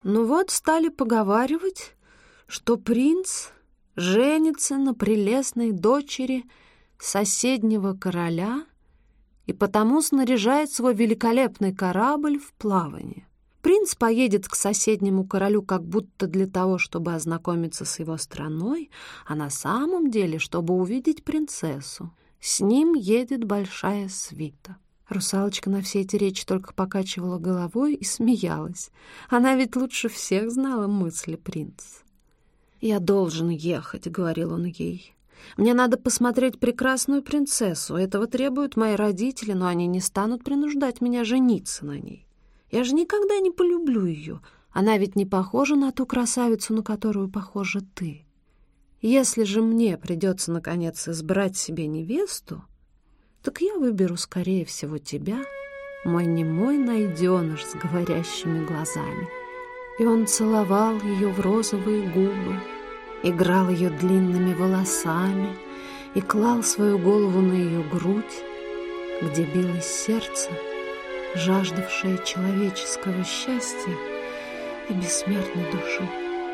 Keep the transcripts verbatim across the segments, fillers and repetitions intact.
Ну вот стали поговаривать, что принц женится на прелестной дочери соседнего короля и потому снаряжает свой великолепный корабль в плавание. Принц поедет к соседнему королю как будто для того, чтобы ознакомиться с его страной, а на самом деле, чтобы увидеть принцессу. С ним едет большая свита. Русалочка на все эти речи только покачивала головой и смеялась. Она ведь лучше всех знала мысли принца. «Я должен ехать», — говорил он ей. «Мне надо посмотреть прекрасную принцессу. Этого требуют мои родители, но они не станут принуждать меня жениться на ней. Я же никогда не полюблю ее. Она ведь не похожа на ту красавицу, на которую похожа ты. Если же мне придется, наконец, избрать себе невесту, так я выберу, скорее всего, тебя, мой немой найденыш с говорящими глазами». И он целовал ее в розовые губы, играл ее длинными волосами и клал свою голову на ее грудь, где билось сердце, жаждавшее человеческого счастья и бессмертной души.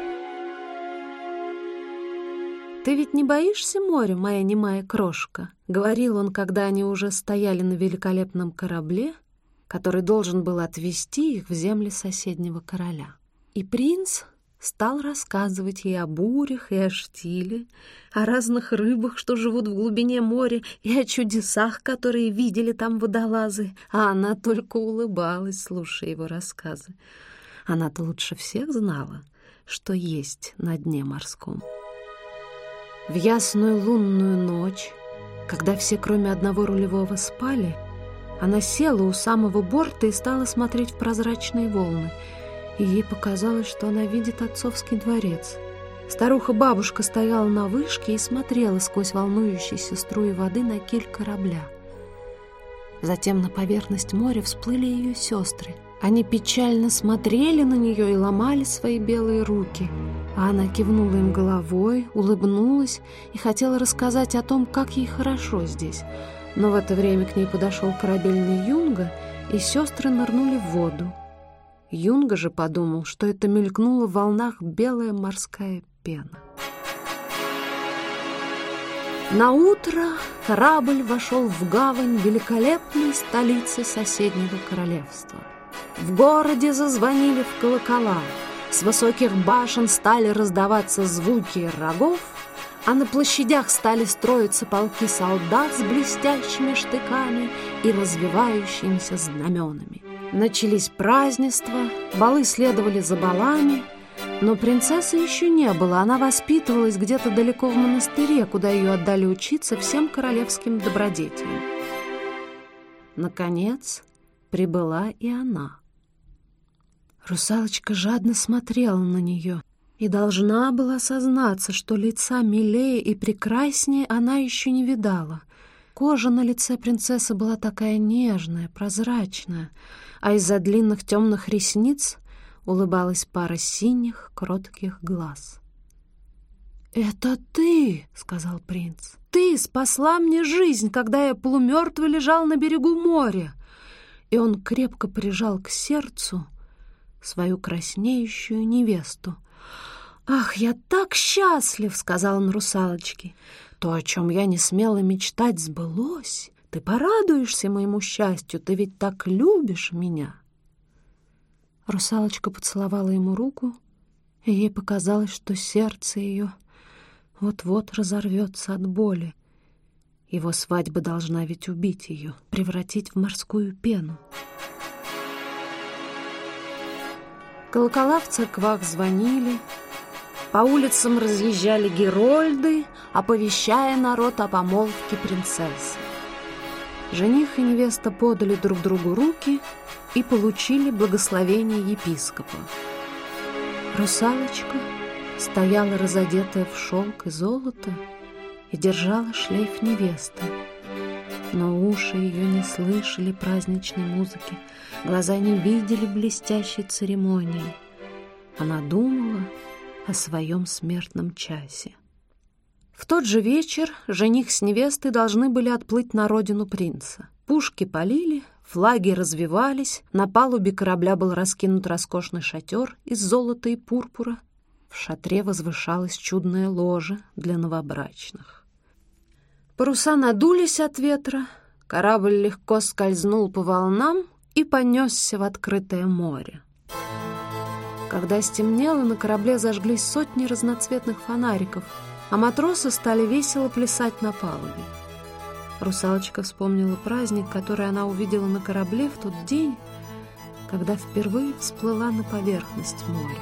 «Ты ведь не боишься моря, моя немая крошка?» — говорил он, когда они уже стояли на великолепном корабле, который должен был отвезти их в земли соседнего короля. И принц стал рассказывать ей о бурях и о штиле, о разных рыбах, что живут в глубине моря, и о чудесах, которые видели там водолазы, а она только улыбалась, слушая его рассказы. Она-то лучше всех знала, что есть на дне морском. В ясную лунную ночь, когда все, кроме одного рулевого, спали, она села у самого борта и стала смотреть в прозрачные волны, и ей показалось, что она видит отцовский дворец. Старуха-бабушка стояла на вышке и смотрела сквозь волнующиеся струи воды на киль корабля. Затем на поверхность моря всплыли ее сестры. Они печально смотрели на нее и ломали свои белые руки, а она кивнула им головой, улыбнулась и хотела рассказать о том, как ей хорошо здесь. Но в это время к ней подошел корабельный юнга, и сестры нырнули в воду. Юнга же подумал, что это мелькнула в волнах белая морская пена. Наутро корабль вошел в гавань великолепной столицы соседнего королевства. В городе зазвонили в колокола, с высоких башен стали раздаваться звуки рогов, а на площадях стали строиться полки солдат с блестящими штыками и развивающимися знаменами. Начались празднества, балы следовали за балами, но принцессы еще не было, она воспитывалась где-то далеко в монастыре, куда ее отдали учиться всем королевским добродетелям. Наконец прибыла и она. Русалочка жадно смотрела на нее и должна была сознаться, что лица милее и прекраснее она еще не видала. Кожа на лице принцессы была такая нежная, прозрачная, а из-за длинных темных ресниц улыбалась пара синих, кротких глаз. «Это ты!» — сказал принц. «Ты спасла мне жизнь, когда я полумертвый лежал на берегу моря!» И он крепко прижал к сердцу свою краснеющую невесту. «Ах, я так счастлив!» — сказал он русалочке. «То, о чем я не смела мечтать, сбылось. Ты порадуешься моему счастью, ты ведь так любишь меня!» Русалочка поцеловала ему руку, и ей показалось, что сердце ее вот-вот разорвется от боли. Его свадьба должна ведь убить ее, превратить в морскую пену. Колокола в церквах звонили, по улицам разъезжали герольды, оповещая народ о помолвке принцессы. Жених и невеста подали друг другу руки и получили благословение епископа. Русалочка стояла разодетая в шелк и золото и держала шлейф невесты. Но уши ее не слышали праздничной музыки, глаза не видели блестящей церемонии. Она думала о своем смертном часе. В тот же вечер жених с невестой должны были отплыть на родину принца. Пушки полили, Флаги развевались, на палубе корабля был раскинут роскошный шатер из золота и пурпура. В шатре возвышалось чудное ложе для новобрачных. Паруса надулись от ветра, корабль легко скользнул по волнам и понесся в открытое море. Когда стемнело, на корабле зажглись сотни разноцветных фонариков, а матросы стали весело плясать на палубе. Русалочка вспомнила праздник, который она увидела на корабле в тот день, когда впервые всплыла на поверхность моря.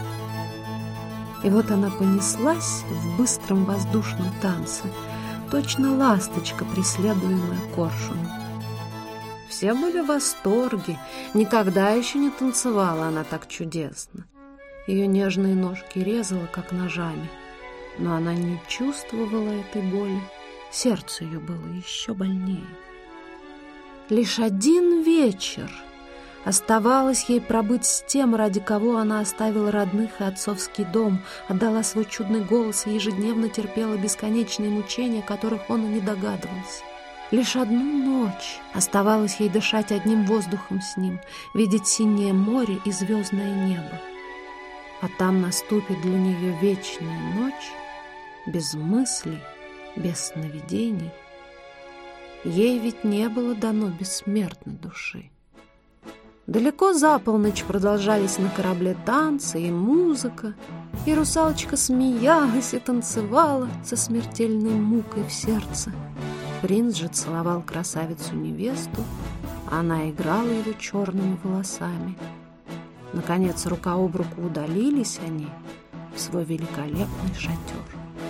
И вот она понеслась в быстром воздушном танце, точно ласточка, преследуемая коршуном. Все были в восторге, никогда еще не танцевала она так чудесно. Ее нежные ножки резало, как ножами, но она не чувствовала этой боли. Сердце ее было еще больнее. Лишь один вечер оставалось ей пробыть с тем, ради кого она оставила родных и отцовский дом, отдала свой чудный голос и ежедневно терпела бесконечные мучения, которых он и не догадывался. Лишь одну ночь оставалось ей дышать одним воздухом с ним, видеть синее море и звездное небо. А там наступит для нее вечная ночь, без мыслей, без сновидений. Ей ведь не было дано бессмертной души. Далеко за полночь продолжались на корабле танцы и музыка, и русалочка смеялась и танцевала со смертельной мукой в сердце. Принц же целовал красавицу-невесту, а она играла его черными волосами. Наконец, рука об руку удалились они в свой великолепный шатер.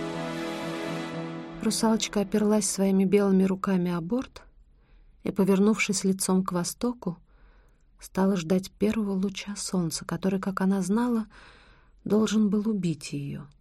Русалочка оперлась своими белыми руками о борт и, повернувшись лицом к востоку, стала ждать первого луча солнца, который, как она знала, должен был убить ее.